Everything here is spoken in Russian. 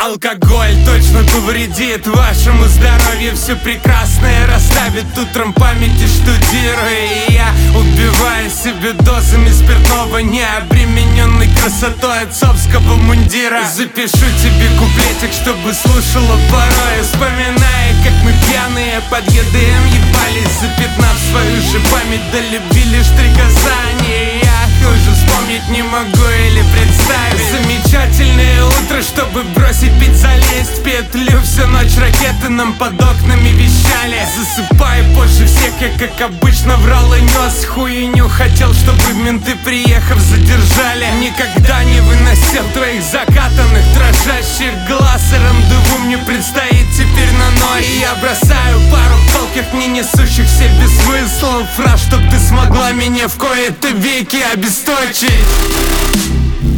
Алкоголь точно повредит вашему здоровью. Все прекрасное расставит утром памяти, штудируя. И я убиваю себе дозами спиртного, не обремененный красотой отцовского мундира. Запишу тебе куплетик, чтобы слушала порой, вспоминая, как мы пьяные под ЕДМ ебались, запятнав свою же память до любви лишь 3 касания. Я уже вспомнить не могу или представить замечательное утро, чтобы бросить пить, залезть в петлю. Всю ночь ракеты нам под окнами вещали. Засыпаю позже всех, я как обычно врал и нес хуйню. Хотел, чтобы менты, приехав, задержали. Никогда не выносил твоих закатанных, дрожащих глаз. И рандеву мне предстоит теперь на ночь. И я бросаю пару толких, не несущих все без смысла фраз, чтоб ты смогла меня в кои-то веки обесточить.